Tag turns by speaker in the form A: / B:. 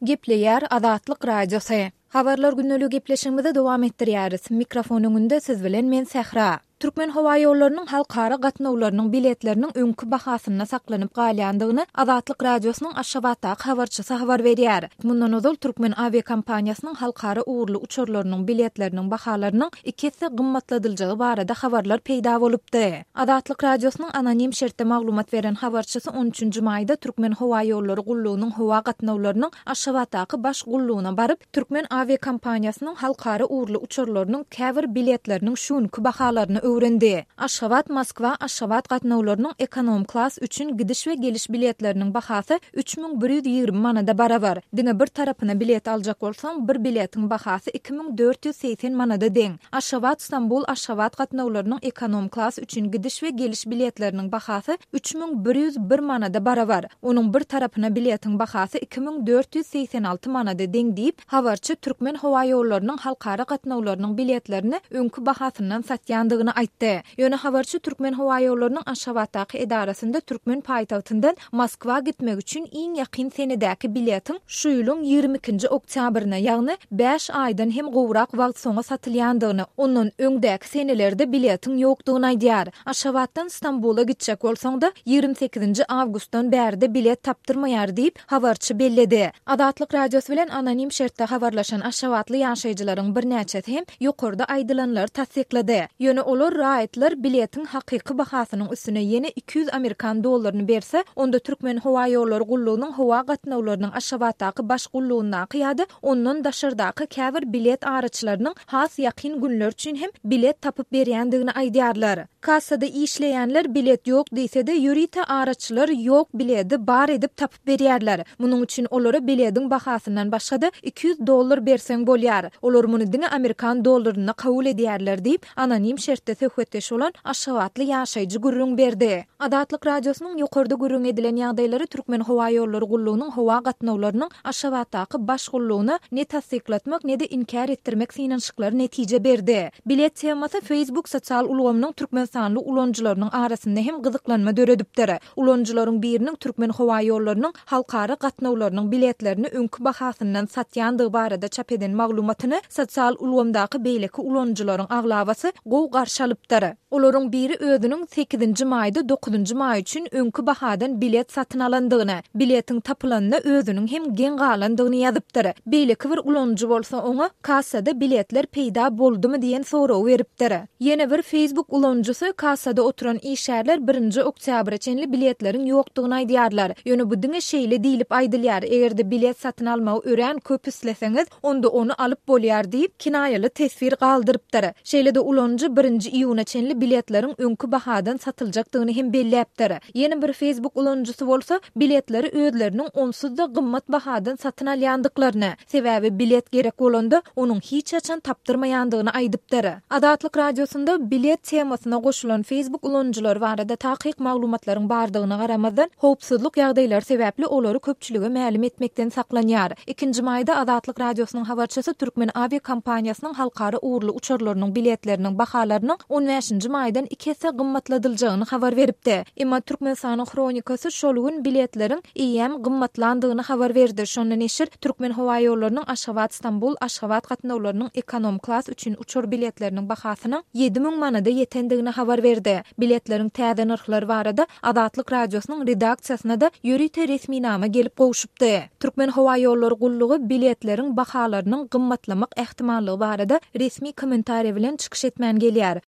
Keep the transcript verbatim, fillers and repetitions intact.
A: Gepleýär Azatlyk radiosu. Habarlar günnäli gepleşigimizi dowam etdirýäris. Mikrofon öňünde siz bilen men Sähra. Türkmen Hawa Ýollarynyň halkara gatnawlarynyň biletleriniň öňkü bahasyna saklanyp galýandygyny Azatlyk radiosynyň Aşgabatdaky habarçysy habar berýär. Mundan öňe Türkmen aviakompaniýasynyň halkara uğurly uçurlarynyň biletleriniň bahalarynyň iki hisse gymmatladyljagy barada habarlar peýda bolupdy. Azatlyk radiosynyň anonim şertde maglumat beren habarçysy on üçünji maýda Türkmen Hawa Ýollary gullugynyň hawa gatnawlarynyň Aşgabatdaky baş gullugyna baryp Türkmen aviakompaniýasynyň halkara uğurly uçurlarynyň käbir biletleriniň şunkü bahalaryny öwrendi. Aşgabat Moskwa Aşgabat gatnawlarynyň ekonom klass üçin gidiş we geliş biletleriniň bahasy üç miň bir ýüz ýygrimi manada barabar. Diňe bir tarapyna bilet aljak bolsaň, bir biletiň bahasy iki miň dört ýüz seksen manada deň. Aşgabat Istanbul Aşgabat gatnawlarynyň ekonom klass üçin gidiş we geliş biletleriniň bahasy üç miň bir ýüz bir manada barabar. Onuň bir tarapyna biletiň bahasy iki miň dört ýüz seksen alty manada deň diýip habarçy Türkmen Hawa Ýollarynyň halkara gatnawlarynyň biletlerini öňkü bahasyndan satýandygyny aýtdy. Ýöne habarçy Türkmen Hawa Ýollarynyň Aşgabatdaky edarasynda Türkmen paýtagtyndan Moskwa gitmek üçin iň ýakyn senedäki biletiň şu ýylyň ýygrimi ikinji oktýabryna, ýagny beş aýdan hem gowrak wagt soňa satylýandygyny, ondan öňdäki senelerde biletiň ýokdugyny aýdýar. Aşgabatdan Istanbula gitjek bolsaň-da ýygrimi sekizinji awgustdan bärde bilet tapdyrmaýar diýip habarçy belledi. Azatlyk radiosy bilen anonim şertde habarlaşan Aşgabatly ýaşaýjylaryň bir näçesi hem ýokarda aýdylanlary tasdiklady. Ýöne olar raýatlar biletiň hakyky bahasynyň üstüne ýene iki ýüz Amerikan dollaryny berse, onda Türkmen Hawa Ýollary gullugynyň hawa gatnawlarynyň Aşgabatdaky baş gullugyna qiýady, ondan daşardaky käbir bilet araçlarynyň has ýakyn günler üçin hem bilet tapyp berýändigini aýdýarlar. Kassada işleýänler bilet ýok diýse-de ýürite araçlar ýok bileti bar edip tapyp berýärler. Munyň üçin olara biletiň bahasyndan başga da iki ýüz dollar berseň bolýar. Olar muny diňe Amerikan dollaryna kabul edýärler diýip anonim şertde söhbetdeş olan Aşgabatly ýaşaýjy gurrun berdi. Azatlyk radiosynyň ýokarda gurrun edilen ýagdaýlary Türkmen Hawa Ýollary gullugynyň hawa gatnawlarynyň Aşgabatdaky baş gullugyna ne tasdiklatmak ne de inkar etdirmek synanşyklary netije berdi. Bilet temasy Facebook sosial ulgamynyň türkmen sanly ulanjylarynyň arasynda hem gyzyklanma döredipdir. Ulanjylaryň biriniň Türkmen Hawa Ýollarynyň halkara gatnawlarynyň biletlerini öňkü bahasyndan satýandygy barada çap eden maglumatyny sosial ulgamdaky beýleki ulanjylaryň aglabasy gow garşy alypdyr. Olaryň biri özüniň sekizinji maýda dokuzunji maý üçin öňkü bahadan bilet satyn alandygyny, biletiň tapylanyna özüniň hem gen galandygyny ýazypdyr. Beýleki bir ulanjy bolsa oňa kassada biletler peýda boldumy diýen soraw beripdir. Ýene bir Facebook ulanjysy kassada oturan işärler birinji oktýabra çenli biletleriň ýokdugyny aýdýarlar. Ýöne bu diňe şeýle diýilip aýdylýar, egerde bilet satyn almagy ören köp isleseňiz, onda onu alyp bolýar diýip kinaýaly tesbir galdyrypdyr. Şeýle de ulanjy birinji iýuna çenli biletleriň öňkü bahadan satyljakdygyny hem belläpdir. Ýene bir Facebook ulanjysy bolsa, biletleri özleriniň onsuz da gymmat bahadan satyn alýandyklaryny, sebäbi bilet gerek bolanda onuň hiç açan tapdyrmaýandygyny aýdypdyr. Azatlyk radiosynda bilet temasyna goşulan Facebook ulanjylar barada takyk maglumatlaryň bardygyna garamazdan howpsuzlyk ýagdaýlary sebäpli olary köpçülige ma'lum etmekden saklanýar. ikinji maýda Azatlyk radiosynyň habarçysy Türkmen aviakompaniýasynyň halkara uğurly uçurlarynyň biletleriniň bahalarynyň on beşinji maýdan iki hisse gymmatladylyjagyny habar beripdi. Emma Türkmen sany kronikasy şol gün biletleriň iýem gymmatlandygyny habar berdi. Şondan eşir Türkmen Hawa Ýollarynyň Aşgabat Istanbul Aşgabat gatnawlarynyň ekonom klass üçin uçur biletleriniň bahasynyň yedi miň manada ýetendigini habar berdi. Biletleriň täze narhlary barada Azatlyk radiosynyň redaksiýasyna da ýürite resmi nama gelip gowuşupdy. Türkmen Hawa Ýollary gullugy biletleriň bahalarynyň gymmatlamak ähtimallygy barada resmi kommentariýa bilen çykyş etmän gelýär.